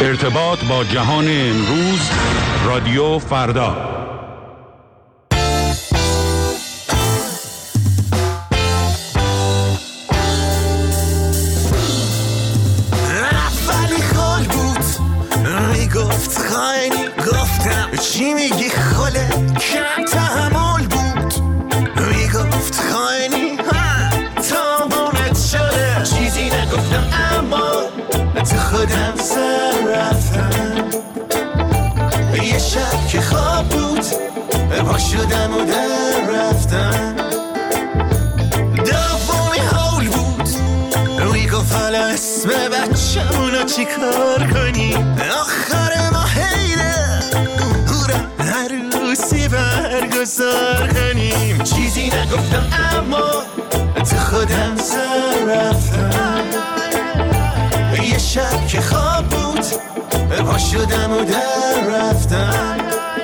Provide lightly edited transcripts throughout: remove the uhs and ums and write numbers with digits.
ارتباط با جهان امروز، رادیو فردا. اولی خال بود میگفت خیلی گفتم چی میگی خاله کم تحمل بود میگفت خیلی تابونت شده چیزی نگفتم اما تو خودم سر رفتم یه شب که خواب بود پا شدم و در رفتم دومی حول بود میگفت حالا اسم بچه‌مونو چی کار کنی آخر ما حیره هورا عروسی برگزار کنیم چیزی نگفتم اما تو خودم سر رفتم یه شب که خواب بود پا شدم و در رفتم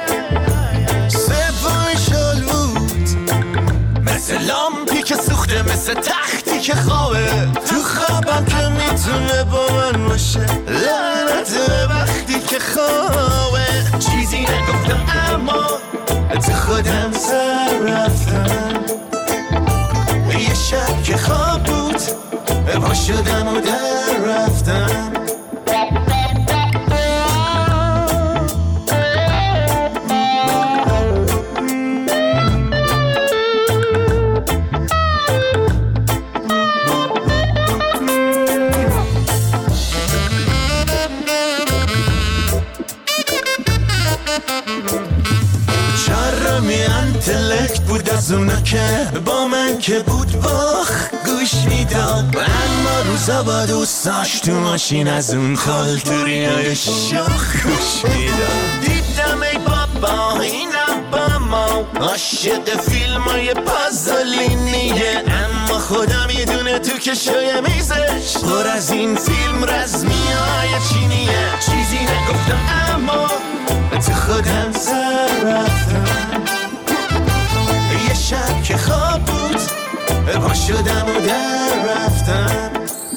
سومی شل بود مثل لامپی که سوخته مثل تختی که خوابه تو خوابم که میتونه با من باشه لعنت وقتی که خوابه چیزی نگفتم اما تو خودم سر رفتم یه شب که خواب بود پا شدم و در رفتم انتلکت بود از اونا که با من که بود باخ گوش میداد اما روزا با دوستاش تو ماشین از اون خالتوریای شاخ گوش میداد دیدم ای بابا اینم با ما عاشق فیلمای پازولینیه اما خدا میدونه تو کشوی میزش پر از این فیلم رزمیای چینیه چیزی نگفتم اما تو خودم سر رفتم یه شب که خواب بود پا شدم و در رفتم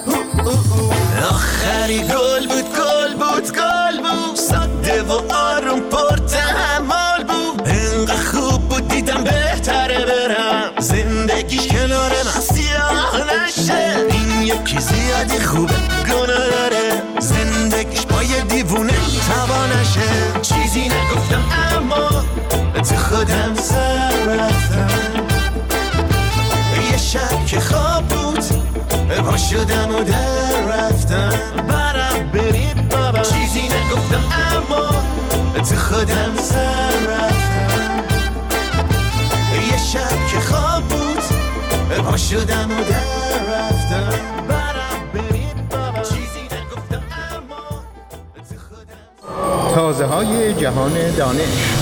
آخری گل بود ساده و آروم پر تحمل بود انقدر خوب بود دیدم بهتره برم زندگیش کنار من سیاه نشه این یکی زیادی خوبه گناه داره زندگیش با یه دیوونه تبا نشه چیزی نگفتم اما تو خودم سر رفتم یه شب که خواب بود پا شدم و در رفتم برم برید بابا چیزی نگفتم اما تو خودم سر رفتم یه شب که خواب بود پا شدم و در رفتم برم برید بابا چیزی نگفتم اما تو خودم تازه های جهان دانش.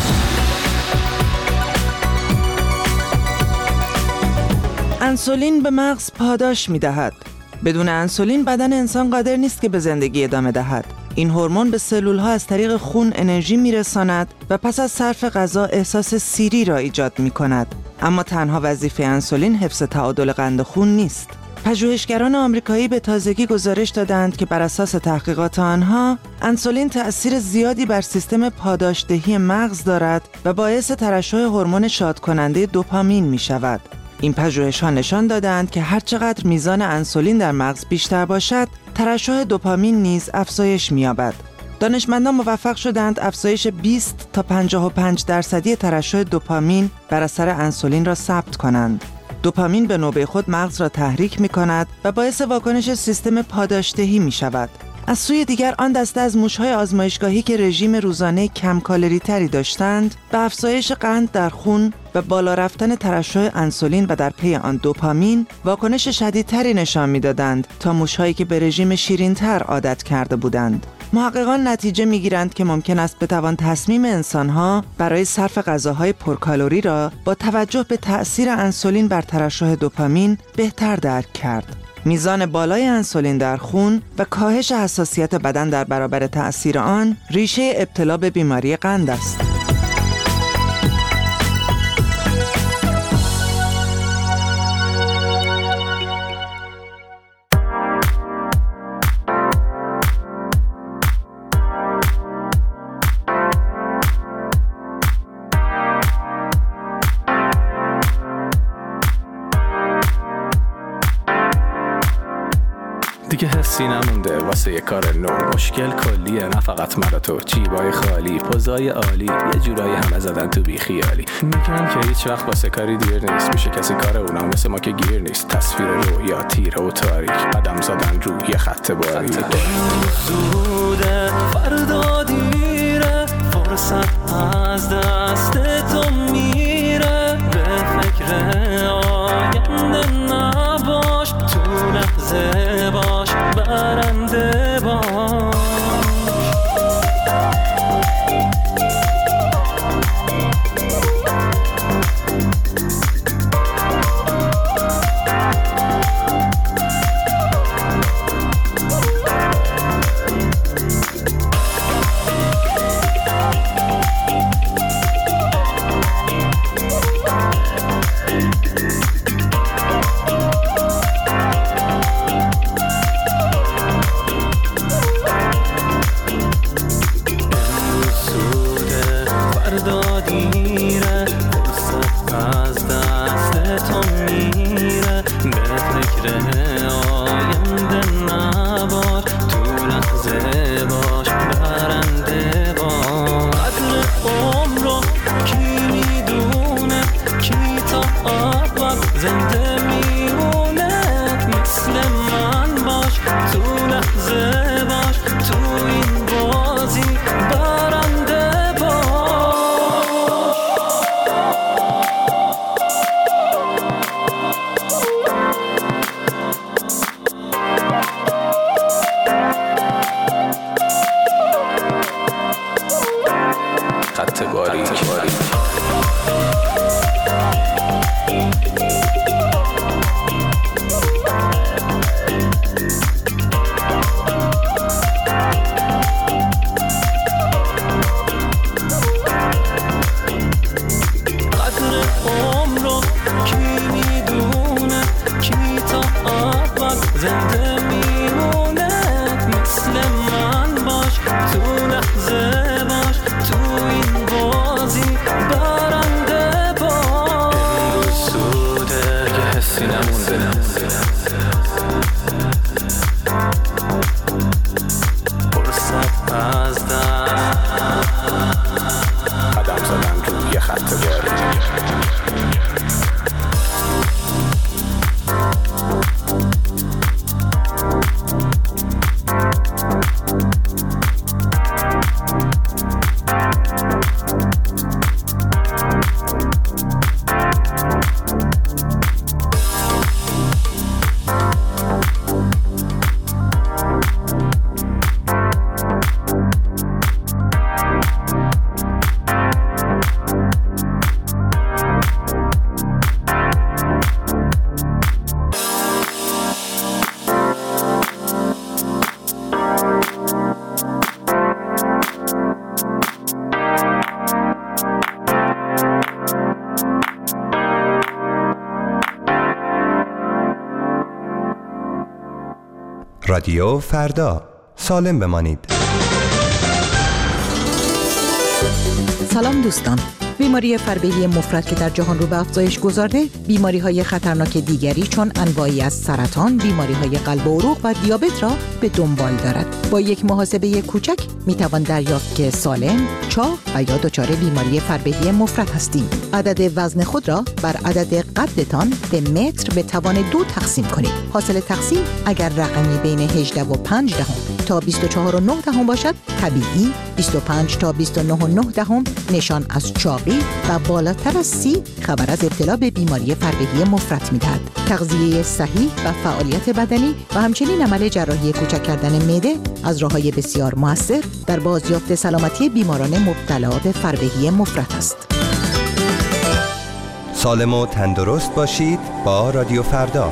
انسولین به مغز پاداش می‌دهد. بدون انسولین بدن انسان قادر نیست که به زندگی ادامه دهد. این هورمون به سلول‌ها از طریق خون انرژی می‌رساند و پس از صرف غذا احساس سیری را ایجاد می‌کند. اما تنها وظیفه انسولین حفظ تعادل قند خون نیست. پژوهشگران آمریکایی به تازگی گزارش دادند که بر اساس تحقیقات آنها انسولین تأثیر زیادی بر سیستم پاداشدهی مغز دارد و باعث ترشح هورمون شادکننده دوپامین می‌شود. این پژوهش‌ها نشان دادند که هر چقدر میزان انسولین در مغز بیشتر باشد، ترشح دوپامین نیز افزایش می‌یابد. دانشمندان موفق شدند افزایش 20 تا 55% ترشح دوپامین بر اثر انسولین را ثبت کنند. دوپامین به نوبه خود مغز را تحریک می‌کند و باعث واکنش سیستم پاداشدهی می‌شود. از سوی دیگر آن دسته از موش‌های آزمایشگاهی که رژیم روزانه کم کالری تری داشتند، به افزایش قند در خون و بالا رفتن ترشح انسولین و در پی آن دوپامین واکنش شدیدتری نشان می‌دادند تا موش‌هایی که به رژیم شیرین‌تر عادت کرده بودند. محققان نتیجه می‌گیرند که ممکن است بتوان تصمیم انسان‌ها برای صرف غذاهای پرکالری را با توجه به تأثیر انسولین بر ترشح دوپامین بهتر درک کرد. میزان بالای انسولین در خون و کاهش حساسیت بدن در برابر تأثیر آن ریشه ابتلا به بیماری قند است. دیگه حسی نمونده واسه یه کار نو. مشکل کلیه نه فقط من و تو، جیبای خالی پوزای عالی، یه جورایی همه زدن تو بی خیالی. میگن که هیچ وقت واسه کاری دیر نیست، میشه کسی کار اونا مثل ما که گیر نیست. تصویر رویا تیره و تاریک، قدم زدن روی خط باریک. زوده فردا دیره، فرصت از دست تو میره. به فکر آینده نباش، تو لحظه باش، برنده باش. رادیو فردا، سالم بمانید. سلام دوستان. بیماری فربهی مفرط که در جهان رو به افزایش گذارده، بیماری‌های خطرناک دیگری چون انواعی از سرطان، بیماری‌های قلب و عروق و دیابت را به دنبال دارد. با یک محاسبه کوچک می‌توان دریافت که سالم، چاق و یا دچار بیماری فربهی مفرط هستیم. عدد وزن خود را بر عدد قدتان به متر به توان 2 تقسیم کنید. حاصل تقسیم اگر رقمی بین 18.5 تا 24.9 باشد طبیعی، 25 تا 29.9 نشان از چاقی و بالاتر از 30 خبر از ابتلا به بیماری فربهی مفرط می‌دهد. تغذیه صحیح و فعالیت بدنی و همچنین عمل جراحی کوچک کردن معده از راه‌های بسیار مؤثر در بازیافت سلامتی بیماران مبتلا به فربهی مفرط است. سالم و تندرست باشید با رادیو فردا.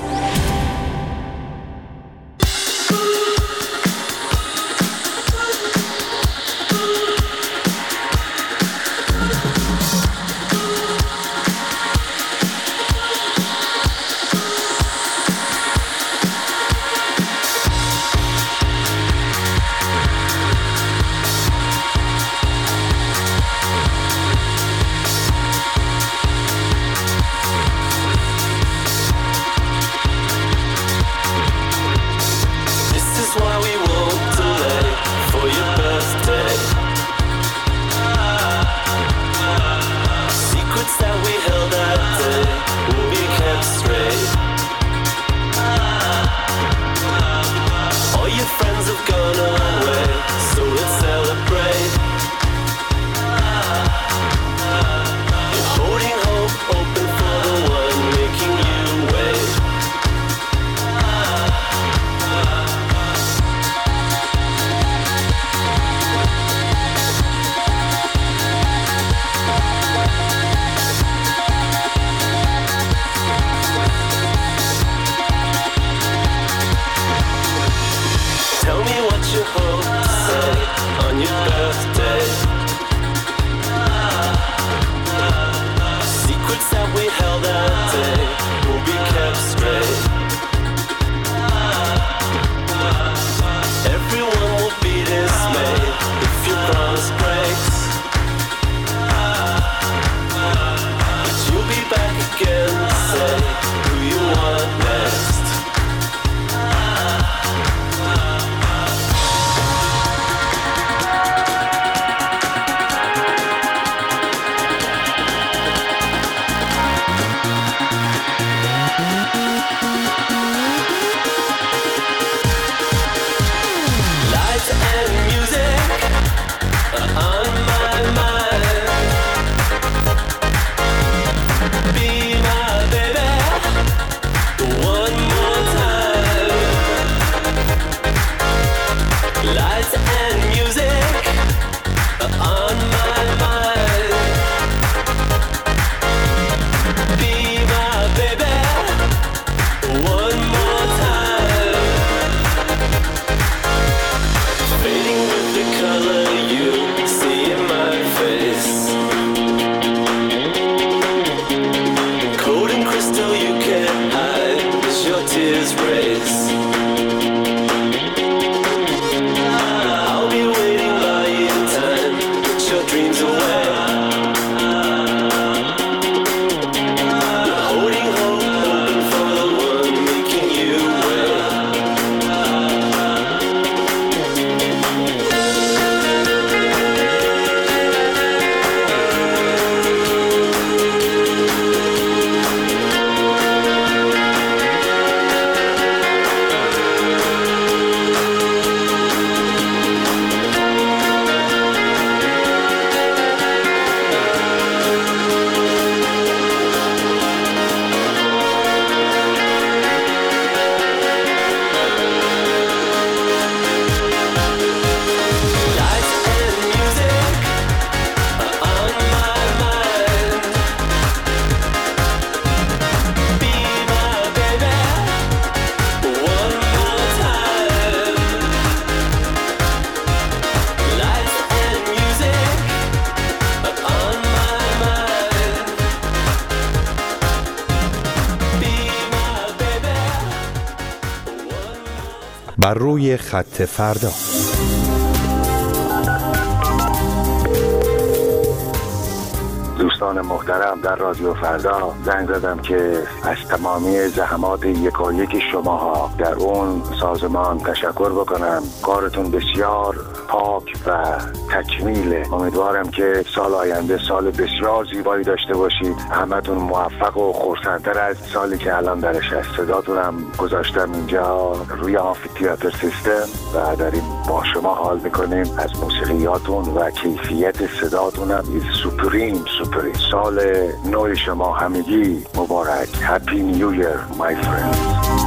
and music on my mind. Be my baby one more time. Fading with the color you see in my face. Cold and crystal you can't hide as your tears race. I'll be waiting by in time, put your dreams away. Holding hope, hoping for the one making you wait. Lights and music on my mind. Be my baby one more time. Lights and music on my mind. Be my baby one more. بر روی خط فردا. دوستان محترم، در رادیو فردا زنگ زدم که از تمامی زحمات یکایک شماها در اون سازمان تشکر بکنم. کارتون بسیار پاک و تکمیله. امیدوارم که سال آینده سال بسیار زیبایی داشته باشید. همتون موفق و خرسندتر از سالی که الان درش هست. صداتونم گذاشتم اینجا روی آمفی‌تئاتر سیستم و داریم با شما حال میکنیم. از موسیقیاتون و کیفیت صداتونم سوپریم. سال نو شما همگی مبارک. هپی نیو ایر مای فرند.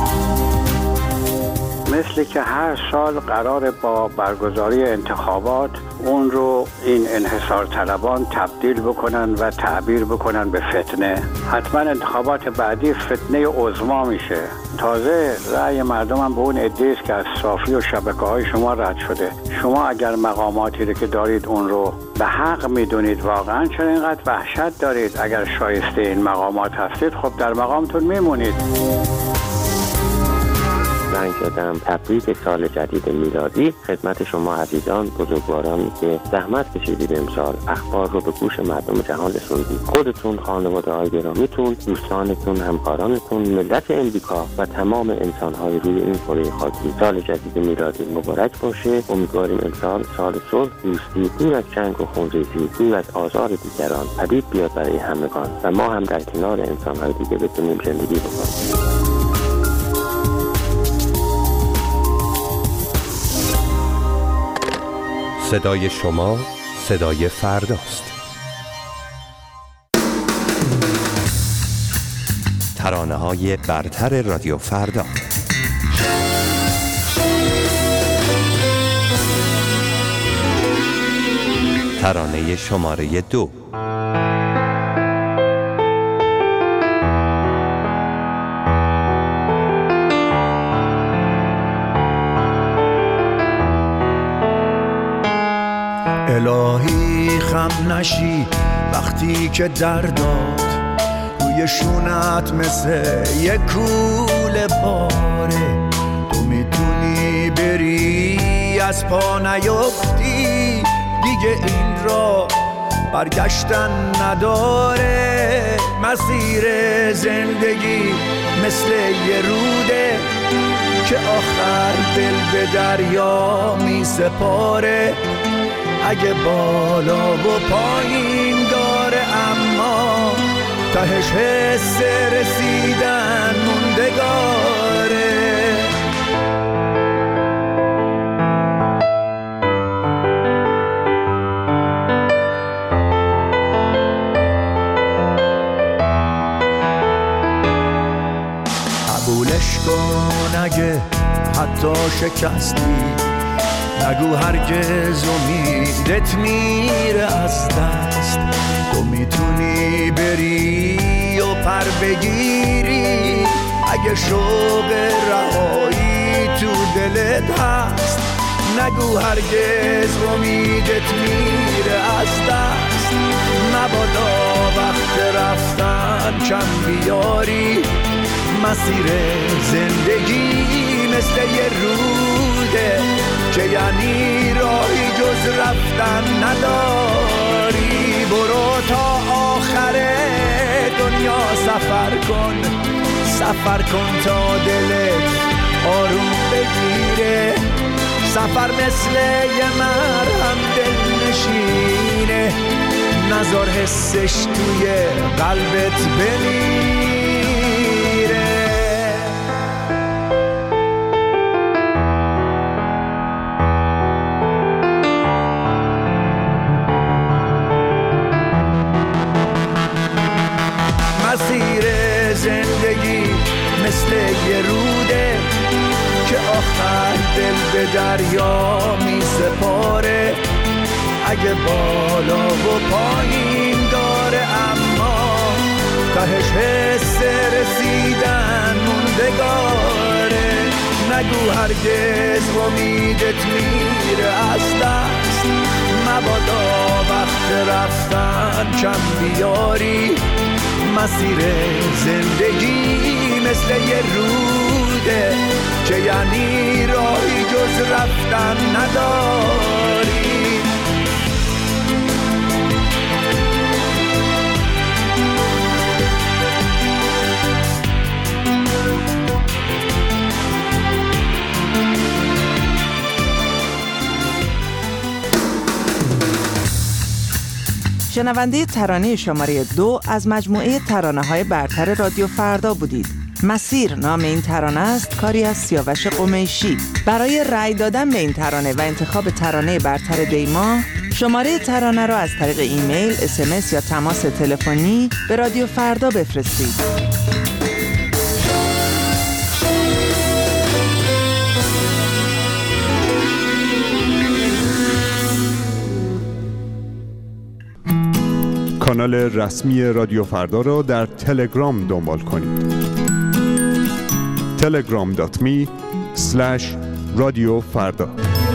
مثل که هر سال قرار با برگزاری انتخابات اون رو این انحصار طلبان تبدیل بکنن و تعبیر بکنن به فتنه. حتما انتخابات بعدی فتنه عظما میشه. تازه رأی مردم هم به اون عده‌ای است که از صافی و شبکه‌های شما رد شده. شما اگر مقاماتی رو که دارید اون رو به حق میدونید، واقعا چرا اینقدر وحشت دارید؟ اگر شایسته این مقامات هستید خب در مقامتون میمونید. زنگ زدم تبریک سال جدید میلادی خدمت شما عزیزان بزرگوارانی که زحمت کشیدید امسال اخبار رو به گوش مردم جهان رسوندید. خودتون، خانواده‌های گرامیتون، دوستانتون، همکارانتون، ملت امریکا و تمام انسان‌های روی این کره خاکی سال جدید میلادی مبارک باشه. امیدواریم امسال سال صلح، دوستی، دور از جنگ و خونریزی، دور از آزار دیگران پدید بیاد برای همگان و ما هم در کنار انسان‌های دیگه بتونیم زندگی بکنیم. صدای شما صدای فرداست. ترانه‌های برتر رادیو فردا. ترانه شماره 2. الهی خم نشی وقتی که دردات روی شونت مثل یک کوله باره. تو میتونی بری از پا نیفتی، دیگه این را برگشتن نداره. مسیر زندگی مثل یه روده که آخر دل به دریا می سپاره. اگه بالا و پایین داره اما تهش حس رسیدن موندگاره. قبولش کن اگه حتی شکستی، نگو هرگز امیدت میره از دست. تو میتونی بری و پر بگیری اگه شوق رهایی تو دلت هست. نگو هرگز امیدت میره از دست. مبادا وقت رفتن کم بیاری. مسیر زندگی مثل یه روده که یعنی راهی جز رفتن نداری. برو تا آخر دنیا سفر کن، سفر کن تا دلت آروم بگیره. سفر مثل یه مرهم دل نشینه، نذار حسش توی قلبت بمیره. مسیر زندگی مثل یه روده که آخر دل به دریا می سپاره. اگه بالا و پایین داره اما تهش حس رسیدن موندگاره. نگو هرگز امیدت میره از دست. مبادا وقت رفتن کم بیاری. مسیر زندگی مثل یه روده که یعنی راهی جز رفتن نداری. شنونده ترانه شماره 2 از مجموعه ترانه‌های برتر رادیو فردا بودید. مسیر نام این ترانه است، کاری از سیاوش قمیشی. برای رأی دادن به این ترانه و انتخاب ترانه برتر دیما، شماره ترانه را از طریق ایمیل، SMS یا تماس تلفنی به رادیو فردا بفرستید. کانال رسمی رادیو فردا را در تلگرام دنبال کنید. telegram.me/رادیو فردا.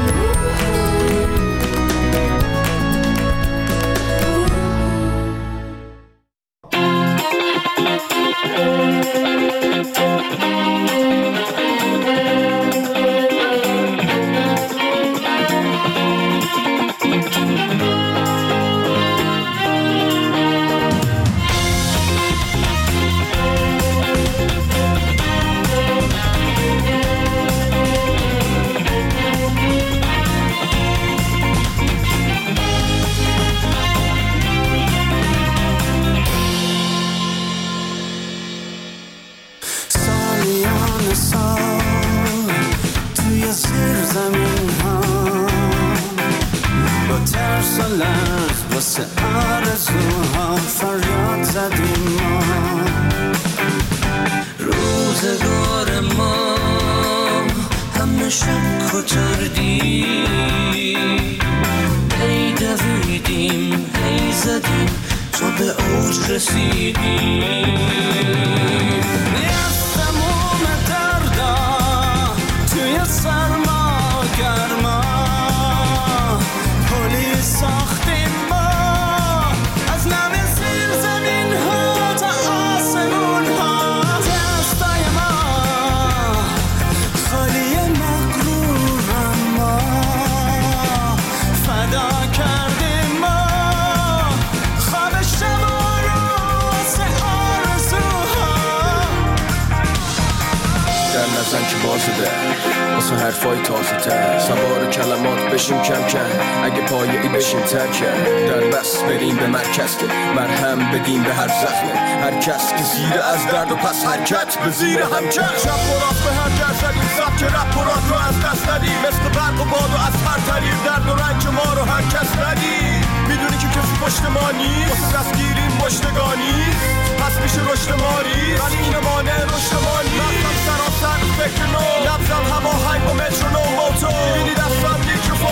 واسه حرفای تازه تر سوار کلمات بشیم کم کم اگه پایه‌ای بشیم ترکم در بس بریم به مرکز که مرهم بدیم به هر زخمه هر کس که زیر از درد و پس حرکت به زیر هم کرد شب و راست به هر جرسد این سب که رب و راد رو از دست ندیم مثل برق و باد و از هر طریق درد و رنج ما رو هر کس ندیم میدونی که کسی پشت ما نیست واسه دستگیریم پشتگانی پس میشه رشد ماری ولی این مانع رشد ما نیست رفتم سراسر فکر نو نبزم هماهنگ با مترونوم موتور میبینی دستم میکروفون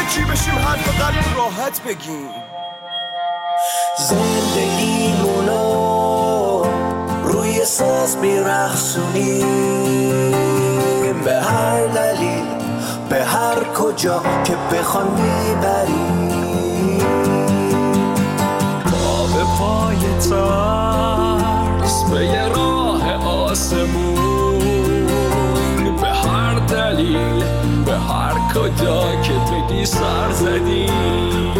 یکی بشیم حرف قلب راحت بگیم. زندگیمونو روی ساز میرقصونیم، به هر دلیل به هر کجا که بخوان میبریم. ما به پای ترس به یه راه آسمون، به هر دلیل به هر کجا که بگی سر زدیم.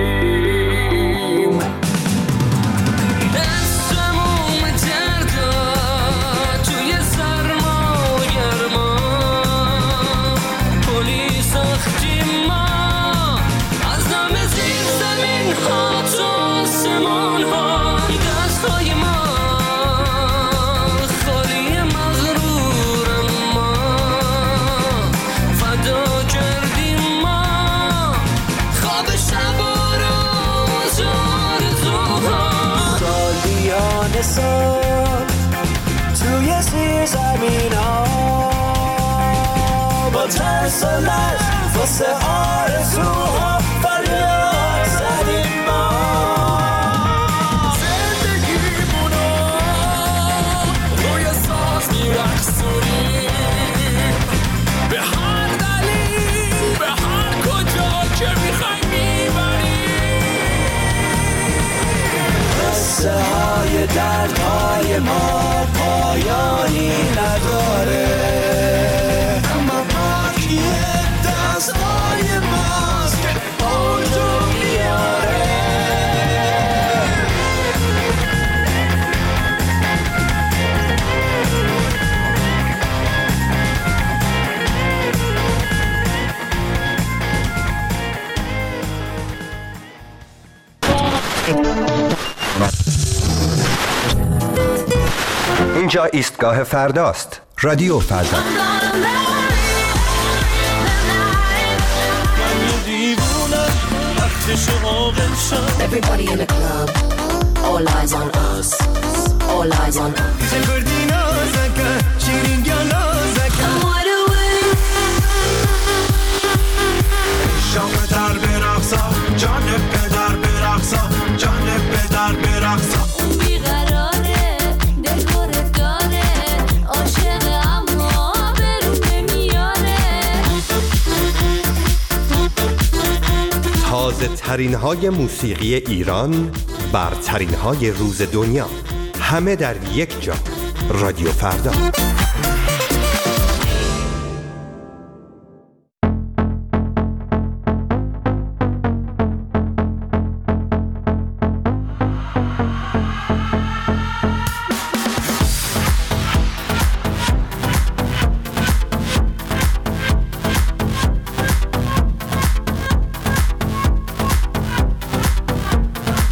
توی زیر زمین ها با ترس و لرز واسه آرزوها فریاد زدیم ما. زندگیمونو روی ساز میرقصونیم، به هر دلیل به هر کجا که میخوای میبریم. قصه های دردهای ما پایانی نداره، اما باقی دستهای ماست که اوجو میاره. اینجا ایستگاه فرداست. رادیو فردا. Everybody in the club, all eyes on us, all eyes on us. شام در برقصا، جان پدر برقصا، جان پدر برقصا. اون بیقراره، دلخور داره، عاشق اما برون نمیاره. تازه ترین های موسیقی ایران، برترین های روز دنیا، همه در یک جا. رادیو فردا.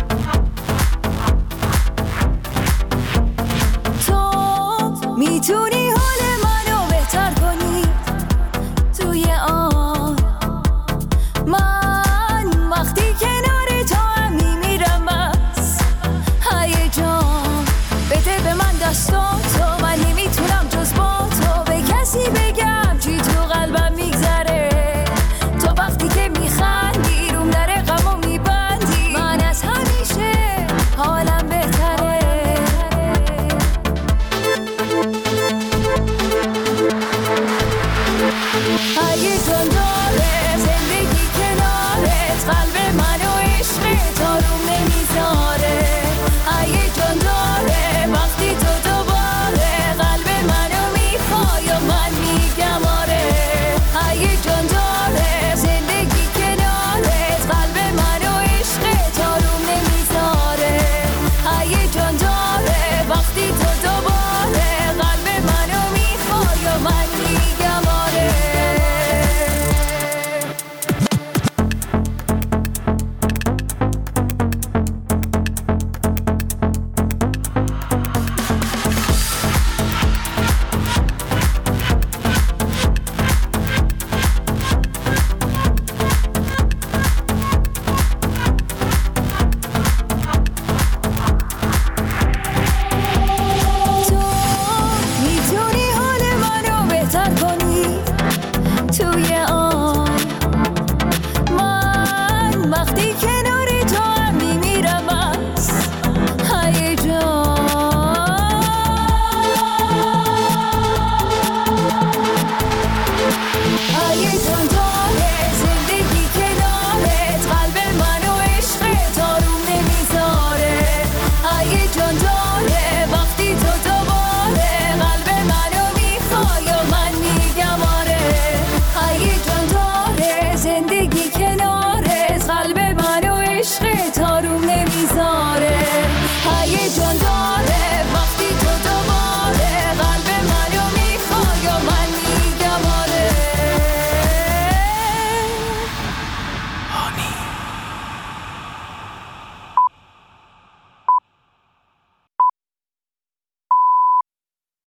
میتونی